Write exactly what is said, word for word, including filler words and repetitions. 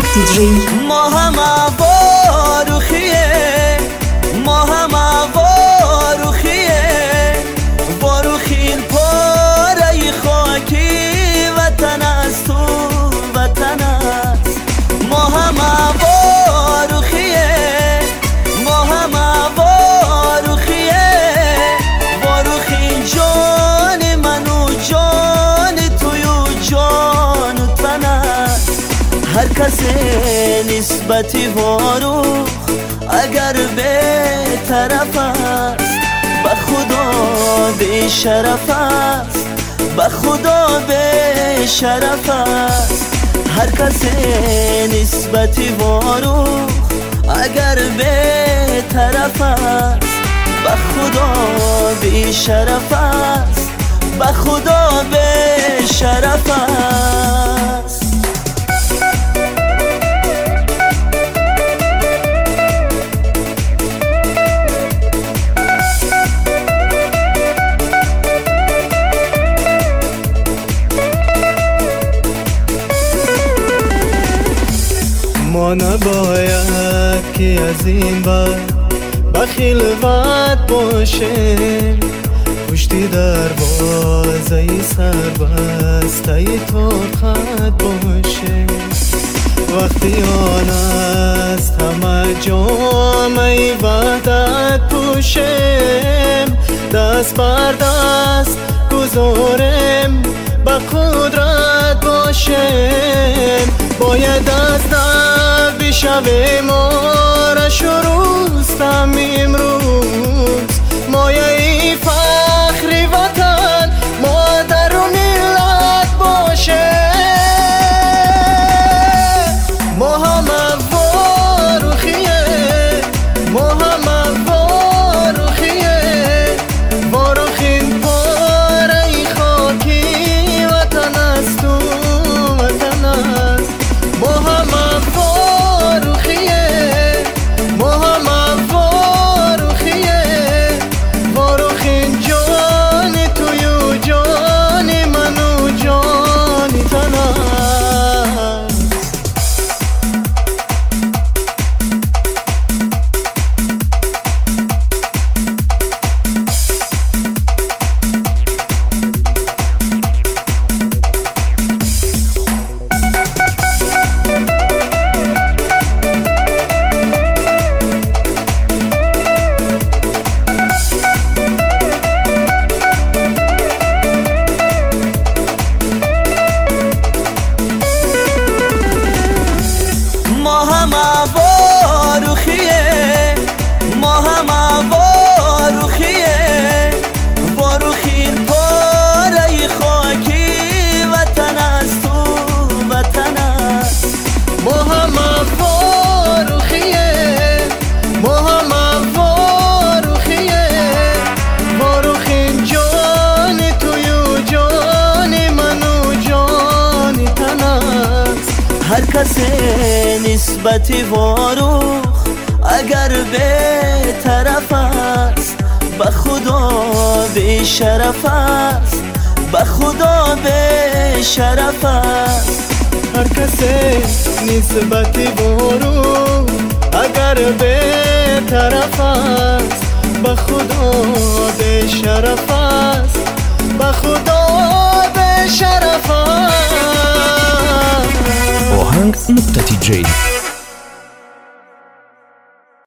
دیجی ما هم واروخیه ما هم واروخیه واروخین پاره خاکی وطن است تو وطن است ما هم واروخیه ما هم واروخیه واروخین جان منو جان توی جان تن است هر کسی نسبتی واروخ اگر به طرف است به خدا به شرف است به خدا به شرف است هر کسی نسبتی واروخ اگر به طرف است به خدا به شرف است به خدا به شرف است ما نباید که از این بر بخیل وقت باشیم پشتی دروازه سربسته تو خط باشیم وقتی آن است همه جامعه وحدت پوشیم دست بر دست گذاریم به قدرت باشیم باید از دست بشویم ما را شروستم امروز مایه فخر وطن مادر و ملت باشه ما هم واروخیه ما هم واروخیه واروخین پاره خاکی وطن است تو وطن است ما هم واروخیه ما هم واروخیه واروخین جان توی و جان من و جان تن است ما هم واروخیه ما هم واروخیه واروخین پاره خاکی وطن است تو وطن است ما هم واروخیه ما هم واروخیه واروخین جان توی و جان من و جان تن است هر کسی نسبتی واروخ اگر به طرف است به خدا به شرف است به خدا به شرف است هر کسی نسبتی واروخ اگر به طرف است به خدا به شرف است به خدا به شرف است آهنگ نقطه جی